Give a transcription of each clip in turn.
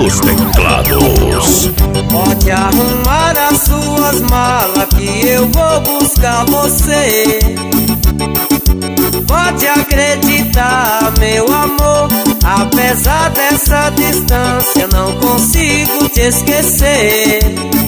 seus teclados. Pode arrumar as suas malas que eu vou buscar você. Pode acreditar, meu amor, apesar dessa distância não consigo te esquecer.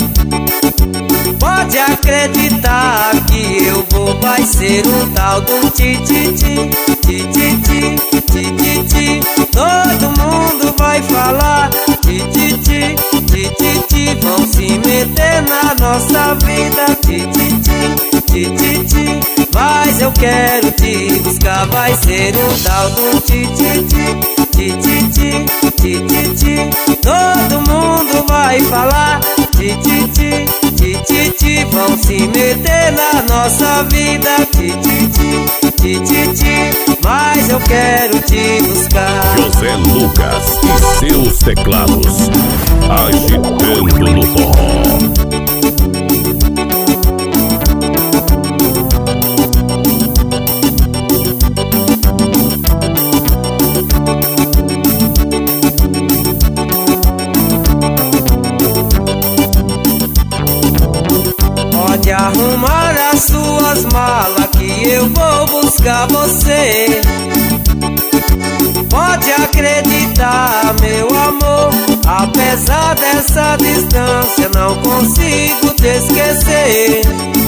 Pode acreditar que eu vou, vai ser um tal do tititi, tititi, tititi. Todo mundo vai falar tititi, tititi. Vão se meter na nossa vida tititi, tititi. Mas eu quero te buscar, vai ser um tal do tititi, tititi, tititi. Todo mundo vai falar tititi, tititi. Vão se meter na nossa vida tititi, tititi. Mas eu quero te buscar. José Lucas e seus teclados, agitando no forró. Pode arrumar as suas malas que eu vou buscar você. Pode acreditar, meu amor, apesar dessa distância não consigo te esquecer.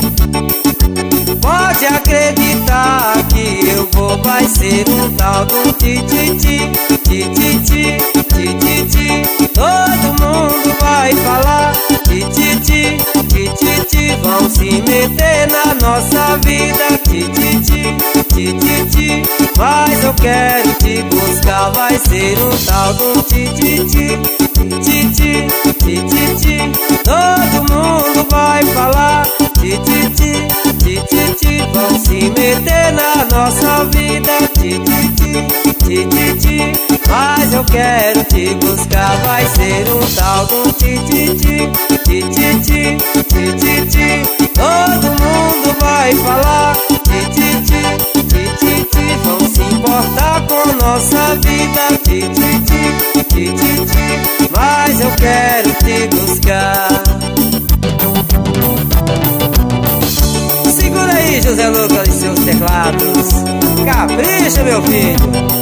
Pode acreditar que eu vou, vai ser um tal do tititi, tititi, tititi. Todo mundo vai falar tititi, tititi. Vão se meter na nossa vida tititi, tititi. Mas eu quero te buscar, vai ser um tal do tititi, tititi, tititi. Todo mundo vai falar tititi, tititi. Vão se meter na nossa vida tititi, tititi. Mas eu quero te buscar, vai ser um tal do tititi, tititi, tititi. Todo mundo vai falar tititi, tititi. Vão se importar com nossa vida tititi, tititi. Mas eu quero te buscar. Segura aí, José Lucas e seus teclados. Capricha, meu filho.